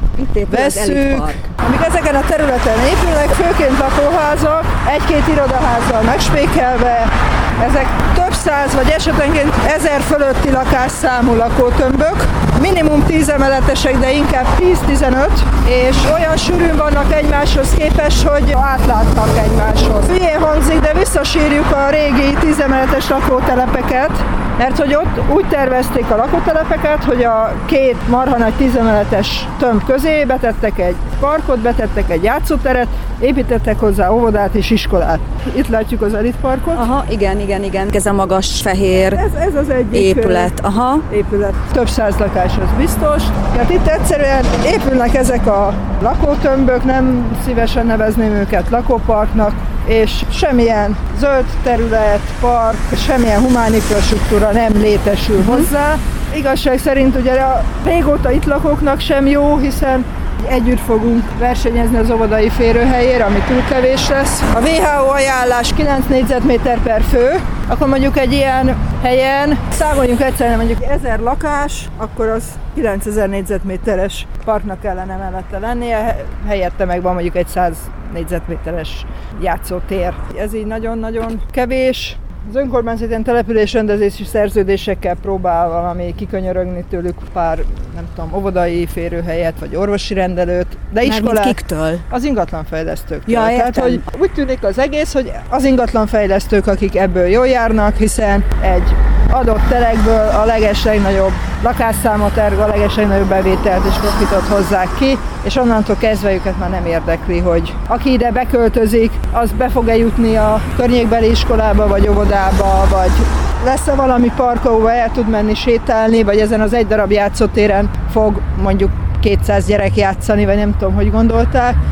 vesszük, amik ezeken a területen épülnek, főként lakóházak, egy-két irodaházzal megspékelve, ezek több száz vagy esetenként ezer fölötti lakásszámú lakótömbök, minimum tíz emeletesek, de inkább tíz-tizenöt, és olyan sűrűn vannak egymáshoz képest, hogy átlátnak egymáshoz. Hülyén hangzik, de visszasírjuk a régi tíz emeletes lakótelepeket, mert hogy ott úgy tervezték a lakótelepeket, hogy a két marha nagy tíz emeletes tömb közé betettek egy parkot, betettek egy játszóteret, építettek hozzá óvodát és iskolát. Itt látjuk az elitparkot. Aha, igen, igen, igen. Ez a magas fehér ez, ez az egyik épület. Aha. épület. Több száz lakás, az biztos. Tehát itt egyszerűen épülnek ezek a lakótömbök, nem szívesen nevezném őket lakóparknak, és semmilyen zöld terület, park, semmilyen humán infrastruktúra nem létesül hozzá. Igazság szerint ugye a régóta itt lakóknak sem jó, hiszen együtt fogunk versenyezni az óvodai férőhelyére, ami túl kevés lesz. A dupla vé há ó ajánlás kilenc négyzetméter per fő, akkor mondjuk egy ilyen helyen számoljuk egyszerűen mondjuk ezer lakás, akkor az kilencezer négyzetméteres parknak kellene mellette lennie, helyette meg van mondjuk egy száz négyzetméteres játszótér. Ez így nagyon-nagyon kevés. Az önkormányzat ilyen településrendezési szerződésekkel próbál valami kikönyörögni tőlük pár, nem tudom, óvodai férőhelyet, vagy orvosi rendelőt, de iskolát. Kiktől? Az ingatlanfejlesztőktől. Ja, Tehát, hogy úgy tűnik az egész, hogy az ingatlanfejlesztők, akik ebből jól járnak, hiszen egy adott telekből a legeslegnagyobb lakásszámot ergo, a legeslegnagyobb bevételt és profitot hozzák ki, és onnantól kezdve őket már nem érdekli, hogy aki ide beköltözik, az be fog-e jutni a környékbeli iskolába, vagy óvodába, vagy lesz-e valami park, ahova el tud menni sétálni, vagy ezen az egy darab játszótéren fog mondjuk kétszáz gyerek játszani, vagy nem tudom, hogy gondolták.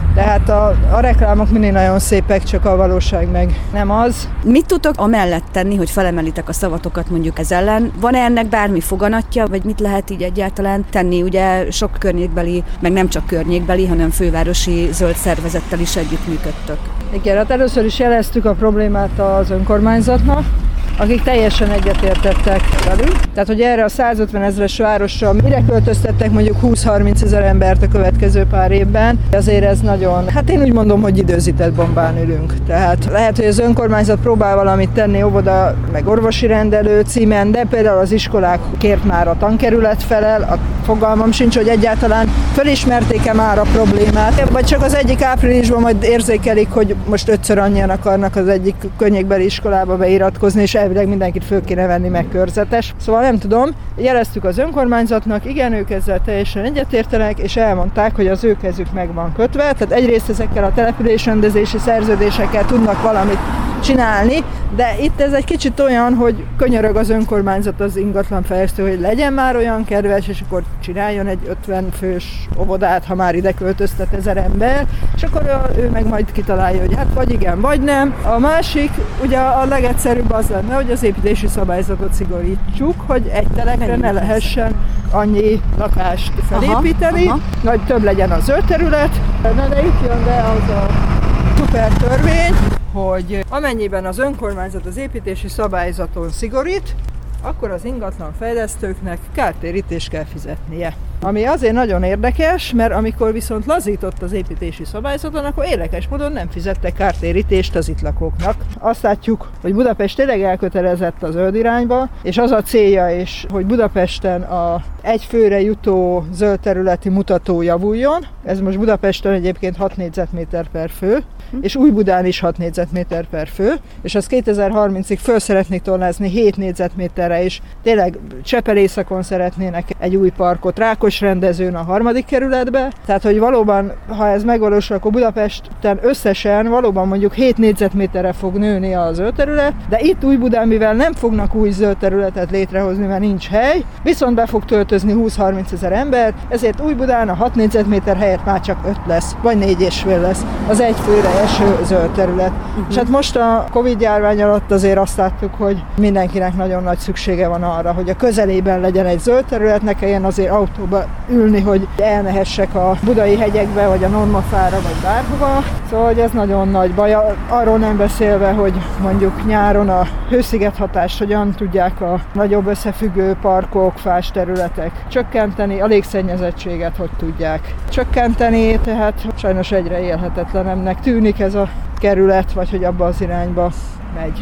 Tehát a, a reklámok mindig nagyon szépek, csak a valóság meg nem az. Mit tudtok amellett tenni, hogy felemelitek a szavatokat mondjuk ez ellen? Van-e ennek bármi foganatja, vagy mit lehet így egyáltalán tenni? Ugye sok környékbeli, meg nem csak környékbeli, hanem fővárosi zöld szervezettel is együttműködtök. Igen, hát először is jeleztük a problémát az önkormányzatnak, akik teljesen egyetértettek velünk. Tehát, hogy erre a százötven ezres városra mire költöztettek mondjuk húsz-harminc ezer embert a következő pár évben, azért ez nagyon, hát én úgy mondom, hogy időzített bombán ülünk. Tehát lehet, hogy az önkormányzat próbál valamit tenni óvoda, meg orvosi rendelő címen, de például az iskolák kért már a tankerület felel, a fogalmam sincs, hogy egyáltalán fölismerték-e már a problémát, vagy csak az egyik áprilisban majd érzékelik, hogy most ötször annyian akarnak az egyik környékbeli iskolába beiratkozni, és elvileg mindenkit föl kéne venni, meg körzetes. Szóval nem tudom, jeleztük az önkormányzatnak, igen, ők ezzel teljesen egyetértenek, és elmondták, hogy az ő kezük meg van kötve, tehát egyrészt ezekkel a településrendezési szerződésekkel tudnak valamit csinálni, de itt ez egy kicsit olyan, hogy könyörög az önkormányzat az ingatlanfejlesztő, hogy legyen már olyan kedves, és akkor csináljon egy ötven fős óvodát, ha már ide költöztet ezer ember, és akkor ő meg majd kitalálja, hogy hát vagy igen, vagy nem. A másik, ugye a legegyszerűbb az lenne, hogy az építési szabályzatot szigorítsuk, hogy egy telekre ne lehessen annyi lakást felépíteni, aha, aha. Nagy több legyen a zöld terület, na de itt jön be az a szuper törvény, hogy amennyiben az önkormányzat az építési szabályzaton szigorít, akkor az ingatlan fejlesztőknek kártérítést kell fizetnie. Ami azért nagyon érdekes, mert amikor viszont lazított az építési szabályzaton, akkor érdekes módon nem fizettek kártérítést az itt lakóknak. Azt látjuk, hogy Budapest tényleg elkötelezett a zöld irányba, és az a célja is, hogy Budapesten a egy főre jutó zöld területi mutató javuljon. Ez most Budapesten egyébként hat négyzetméter per fő, és Újbudán is hat négyzetméter per fő, és az kétezer-harmincig föl szeretnék tornázni hét négyzetméterre, és tényleg Csepel-északon szeretnének egy új parkot, Rákos rendezőn a harmadik kerületbe. Tehát, hogy valóban, ha ez megvalósul, akkor Budapesten összesen valóban mondjuk hét négyzetméterre fog nőni a zöld terület, de itt Újbudán, mivel nem fognak új zöld területet létrehozni, mert nincs hely, viszont be fog töltözni húsz-harminc ezer ember, ezért Újbudán a hat négyzetméter helyett már csak öt lesz, vagy négy és fél lesz az egy főre eső zöld terület. Uh-huh. És hát most a Covid járvány alatt azért azt láttuk, hogy mindenkinek nagyon nagy szüksége van arra, hogy a közelében legyen egy zöld terület, ne kelljen azért autóba ülni, hogy elmehessek a Budai hegyekbe, vagy a Normafára, vagy bárhova. Szóval hogy ez nagyon nagy baj. Arról nem beszélve, hogy mondjuk nyáron a hősziget hatást hogyan tudják a nagyobb összefüggő parkok, fás területek csökkenteni, a légszennyezettséget hogy tudják csökkenteni, tehát sajnos egyre élhetetlenemnek tűnik ez a kerület, vagy hogy abba az irányba megy.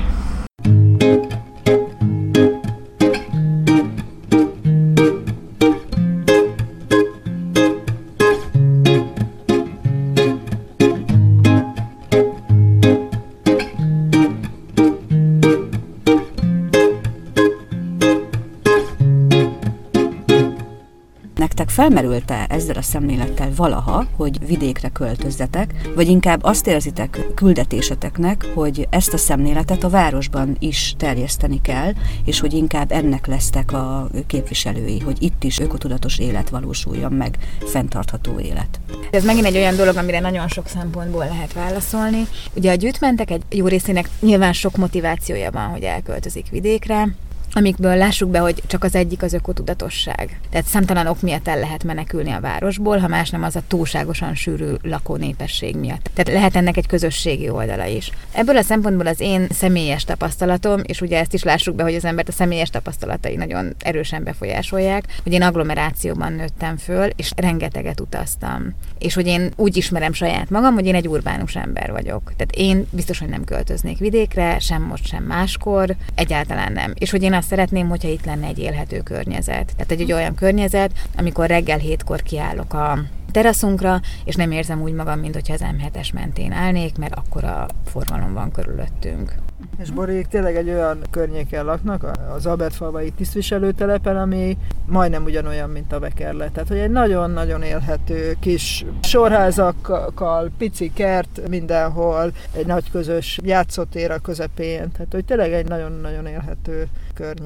Felmerült-e ezzel a szemlélettel valaha, hogy vidékre költözzetek, vagy inkább azt érzitek küldetéseteknek, hogy ezt a szemléletet a városban is terjeszteni kell, és hogy inkább ennek lesztek a képviselői, hogy itt is ökotudatos élet valósuljon meg, fenntartható élet? Ez megint egy olyan dolog, amire nagyon sok szempontból lehet válaszolni. Ugye a gyűjtmentek egy jó részének nyilván sok motivációja van, hogy elköltözik vidékre, amikből lássuk be, hogy csak az egyik az ökotudatosság. Tehát számtalan ok miatt el lehet menekülni a városból, ha más nem az a túlságosan sűrű lakónépesség miatt. Tehát lehet ennek egy közösségi oldala is. Ebből a szempontból az én személyes tapasztalatom, és ugye ezt is lássuk be, hogy az embert a személyes tapasztalatai nagyon erősen befolyásolják, hogy én agglomerációban nőttem föl, és rengeteget utaztam. És hogy én úgy ismerem saját magam, hogy én egy urbánus ember vagyok. Tehát én biztos, hogy nem költöznék vidékre, sem most, sem máskor, egyáltalán nem. És hogy én azt szeretném, hogyha itt lenne egy élhető környezet. Tehát egy, egy olyan környezet, amikor reggel hétkor kiállok a teraszunkra, és nem érzem úgy magam, mint hogyha az em hetes mentén állnék, mert akkora forgalom van körülöttünk. És Borék tényleg egy olyan környéken laknak, az Albertfalvai tisztviselőtelepen, ami majdnem ugyanolyan, mint a Bekerle. Tehát, hogy egy nagyon-nagyon élhető kis sorházakkal, pici kert mindenhol, egy nagy közös játszótér a közepén. Tehát, hogy tényleg egy nagyon-nagyon élhető környék.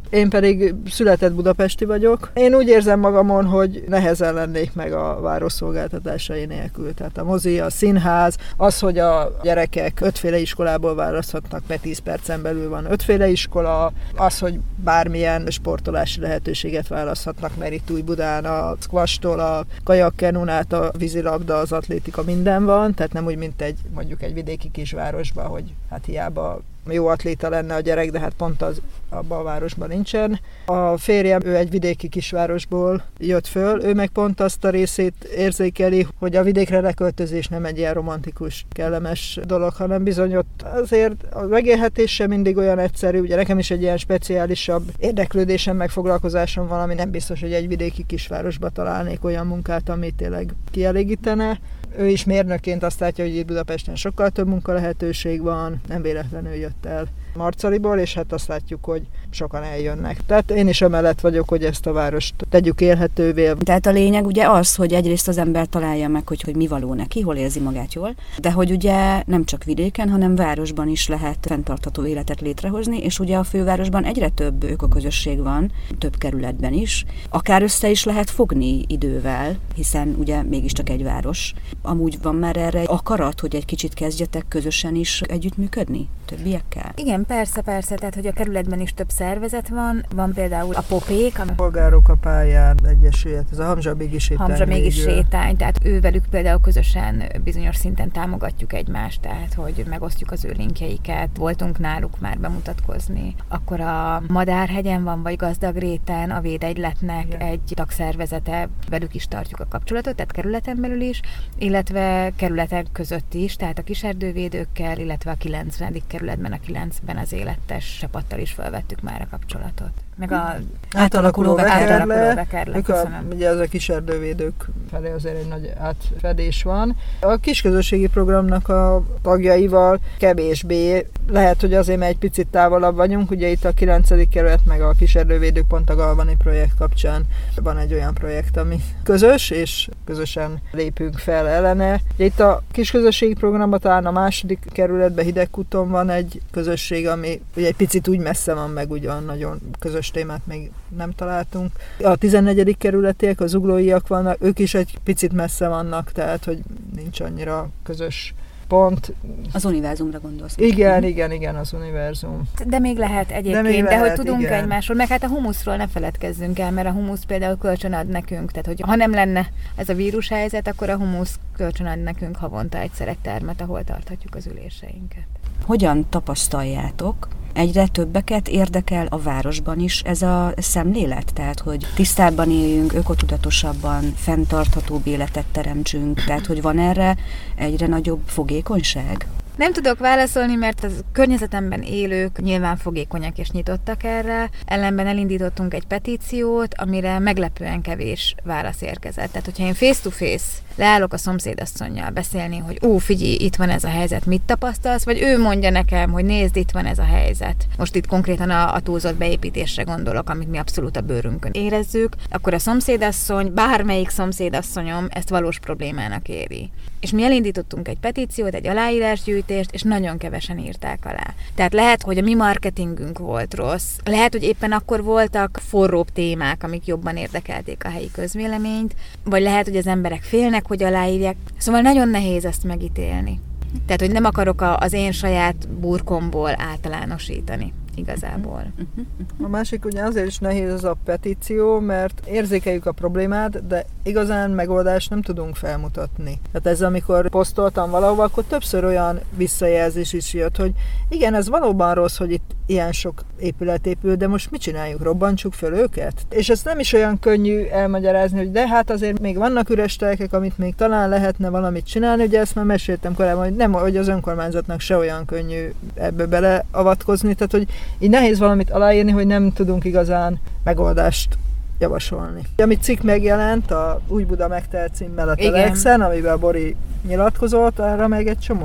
Én pedig született budapesti vagyok. Én úgy érzem magamon, hogy nehezen lennék meg a város szolgáltatásai nélkül. Tehát a mozi, a színház, az, hogy a gyerekek ötféle iskolából választhatnak, mert tíz percen belül van ötféle iskola, az, hogy bármilyen sportolási lehetőséget választhatnak, mert itt Újbudán a squashtól, a kajakkenun át a vízilabda, az atlétika, minden van, tehát nem úgy, mint egy mondjuk egy vidéki kisvárosban, hogy hát hiába jó atléta lenne a gyerek, de hát pont az abban a városban nincsen. A férjem, ő egy vidéki kisvárosból jött föl, ő meg pont azt a részét érzékeli, hogy a vidékre leköltözés nem egy ilyen romantikus, kellemes dolog, hanem bizony ott azért a megélhetés sem mindig olyan egyszerű. Ugye nekem is egy ilyen speciálisabb érdeklődésem, meg foglalkozásom van, ami nem biztos, hogy egy vidéki kisvárosba találnék olyan munkát, ami tényleg kielégítene. Ő is mérnökként azt látja, hogy itt Budapesten sokkal több munkalehetőség van, nem véletlenül jött el Marcaliból, és hát azt látjuk, hogy sokan eljönnek. Tehát én is amellett vagyok, hogy ezt a várost tegyük élhetővé. Tehát a lényeg ugye az, hogy egyrészt az ember találja meg, hogy, hogy mi való neki, hol érzi magát jól, de hogy ugye nem csak vidéken, hanem városban is lehet fenntartható életet létrehozni, és ugye a fővárosban egyre több ökoközösség van, több kerületben is. Akár össze is lehet fogni idővel, hiszen ugye mégiscsak egy város. Amúgy van már erre akarat, hogy egy kicsit kezdjetek közösen is együttműködni többiekkel? Igen, persze, persze, tehát hogy a kerületben is több szervezet van, van például a Popék, a Polgárok a pályán egyesület, ez a Hamzsa mégis sétány. Hamzsa mégis sétány, tehát ővelük például közösen bizonyos szinten támogatjuk egymást, tehát hogy megosztjuk az ő linkjeiket, voltunk náluk már bemutatkozni. Akkor a Madárhegyen van, vagy Gazdagréten a Védegyletnek igen. egy tagszervezete, velük is tartjuk a kapcsolatot, tehát kerületen belül is, illetve kerületek között is, tehát a kiserdővédőkkel, illetve a kilencvenedik kerületben, a kilencben az életes csapattal is felvettük már a kapcsolatot. Meg a átalakuló vekerle, ők a, ugye az a kiserdővédők felé azért egy nagy átfedés van. A kisközösségi programnak a tagjaival kevésbé, lehet, hogy azért, mert egy picit távolabb vagyunk, ugye itt a kilencedik kerület meg a kiserdővédők pont a Galvani projekt kapcsán van egy olyan projekt, ami közös, és közösen lépünk fel ellene. Ugye itt a kisközösségi programban talán a második kerületben Hidegkúton van egy közösség, ami ugye egy picit úgy messze van, meg ugyan nagyon közös témát még nem találtunk. A tizennegyedik kerületiek, az zuglóiak vannak, ők is egy picit messze vannak, tehát hogy nincs annyira közös pont. Az univerzumra gondolsz. Igen, igen, igen, az univerzum. De még lehet egyébként, de, még lehet, de hogy tudunk igen. egymásról, meg hát a humuszról ne feledkezzünk el, mert a humusz például kölcsön ad nekünk, tehát hogy ha nem lenne ez a vírushelyzet, akkor a humusz kölcsön ad nekünk havonta egyszer egy termet, ahol tarthatjuk az üléseinket. Hogyan tapasztaljátok? Egyre többeket érdekel a városban is ez a szemlélet? Tehát, hogy tisztábban éljünk, ökotudatosabban, fenntarthatóbb életet teremtsünk, tehát, hogy van erre egyre nagyobb fogékonyság? Nem tudok válaszolni, mert a környezetemben élők nyilván fogékonyak és nyitottak erre. Ellenben elindítottunk egy petíciót, amire meglepően kevés válasz érkezett. Tehát, hogyha én face-to-face leállok a szomszédasszonnyal beszélni, hogy ó, figyelj, itt van ez a helyzet, mit tapasztalsz? Vagy ő mondja nekem, hogy nézd, itt van ez a helyzet. Most itt konkrétan a, a túlzott beépítésre gondolok, amit mi abszolút a bőrünkön érezzük. Akkor a szomszédasszony, bármelyik szomszédasszonyom ezt valós problémának éri. És mi elindítottunk egy petíciót, egy aláírásgyűjtést, és nagyon kevesen írták alá. Tehát lehet, hogy a mi marketingünk volt rossz, lehet, hogy éppen akkor voltak forróbb témák, amik jobban érdekelték a helyi közvéleményt, vagy lehet, hogy az emberek félnek, hogy aláírják. Szóval nagyon nehéz ezt megítélni. Tehát, hogy nem akarok a, az én saját burkomból általánosítani. Igazából. A másik ugye azért is nehéz az a petíció, mert érzékeljük a problémát, de igazán megoldást nem tudunk felmutatni. Tehát ez, amikor posztoltam valahova, akkor többször olyan visszajelzés is jött, hogy igen, ez valóban rossz, hogy itt ilyen sok épület épül, de most mit csináljuk, robbantsuk fel őket? És ez nem is olyan könnyű elmagyarázni, hogy de hát azért még vannak üres telkek, amit még talán lehetne valamit csinálni, ugye ezt már meséltem korábban, hogy nem, hogy az önkormányzatnak se olyan könnyű ebbe beleavatkozni, tehát hogy így nehéz valamit aláírni, hogy nem tudunk igazán megoldást javasolni. Ami cikk megjelent, a Újbuda megtelt címmel a Telexen, amiben a Bori nyilatkozott, arra meg egy csomó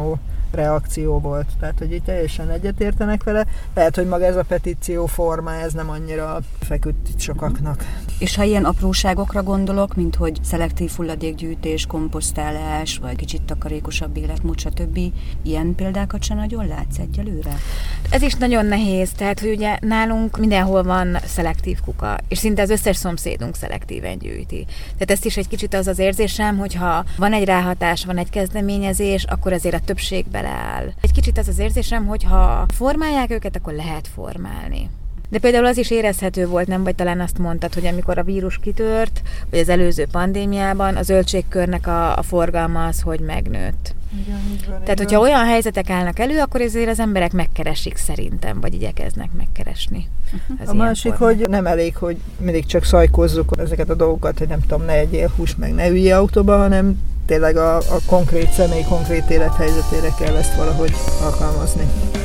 reakció volt. Tehát, hogy itt teljesen egyetértenek vele. Lehet, hogy maga ez a petíció forma, ez nem annyira feküdt itt sokaknak. És ha ilyen apróságokra gondolok, mint hogy szelektív hulladékgyűjtés, komposztálás, vagy kicsit takarékosabb életmód, stb. Ilyen példákat sem nagyon látsz egyelőre? Ez is nagyon nehéz, tehát hogy ugye nálunk mindenhol van szelektív kuka, és szinte az összes szomszédunk szelektíven gyűjti. Tehát ezt is egy kicsit az az érzésem, hogyha van egy ráhatás, van egy kezdeményezés, akkor azért a többség beleáll. Egy kicsit az az érzésem, hogy ha formálják őket, akkor lehet formálni. De például az is érezhető volt, nem? Vagy talán azt mondtad, hogy amikor a vírus kitört, vagy az előző pandémiában, a zöldségkörnek a, a forgalma az, hogy megnőtt. Igen, így van, Tehát, hogyha olyan helyzetek állnak elő, akkor ezért az emberek megkeresik szerintem, vagy igyekeznek megkeresni. A másik, formát. Hogy nem elég, hogy mindig csak szajkozzuk ezeket a dolgokat, hogy nem tudom, ne egyél hús, meg ne üljél autóba, hanem tényleg a, a konkrét személy, konkrét élethelyzetére kell ezt valahogy alkalmazni.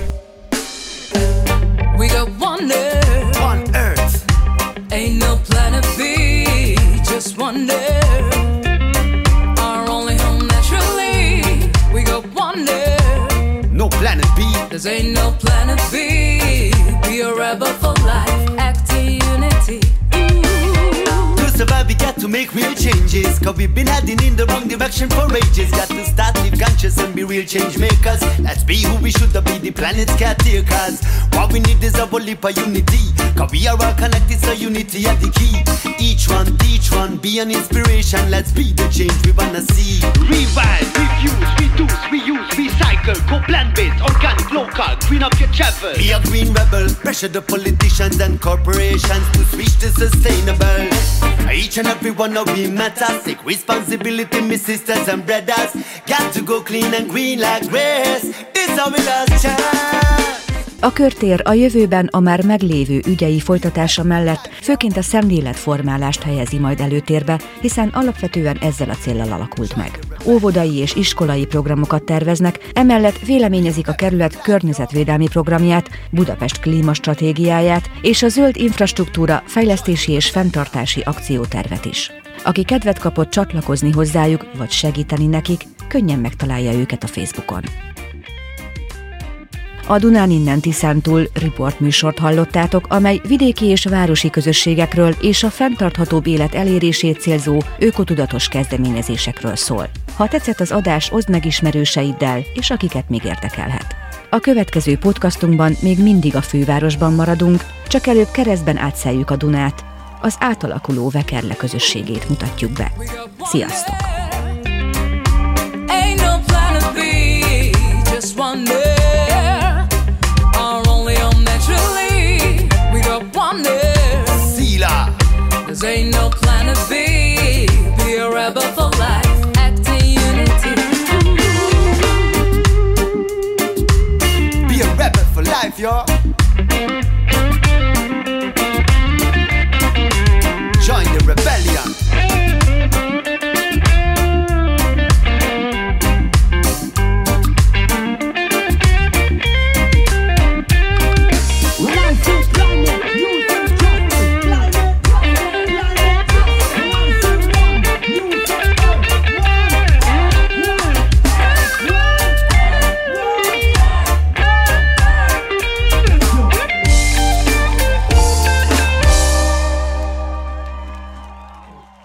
We got one earth, one earth. Ain't no planet B, just one earth. Our only home naturally. We got one earth, no planet B. There ain't no planet B. Be a rebel for life, act in unity. To survive, we got to make real changes. Cause we've been heading in the wrong direction for ages. Got to start live conscious and be real change makers. Let's be who we should be, the planet's caretakers. What we need is a whole heap of unity. Cause we are all connected, so unity is the key. Each one, teach one, be an inspiration. Let's be the change we wanna see. Revive, refuse, reduce, reuse, recycle. Go plant-based, organic, local, clean up your travel. Be a green rebel, pressure the politicians and corporations to switch to sustainable. Each and every one of we matter. Take responsibility, my sisters and brothers. Got to go clean and green like grass. This how we last chance. A körtér a jövőben a már meglévő ügyei folytatása mellett főként a szemléletformálást helyezi majd előtérbe, hiszen alapvetően ezzel a céllal alakult meg. Óvodai és iskolai programokat terveznek, emellett véleményezik a kerület környezetvédelmi programját, Budapest klímastratégiáját és a zöld infrastruktúra fejlesztési és fenntartási akciótervet is. Aki kedvet kapott csatlakozni hozzájuk vagy segíteni nekik, könnyen megtalálja őket a Facebookon. A Dunán innen Tiszántúl riportműsort hallottátok, amely vidéki és városi közösségekről és a fenntarthatóbb élet elérését célzó ökotudatos kezdeményezésekről szól. Ha tetszett az adás, oszd meg ismerőseiddel, és akiket még érdekelhet. A következő podcastunkban még mindig a fővárosban maradunk, csak előbb keresztben átszeljük a Dunát, az átalakuló Vekerle közösségét mutatjuk be. Sziasztok! There ain't no planet B. Be a rebel for life, act in unity. Be a rebel for life, y'all.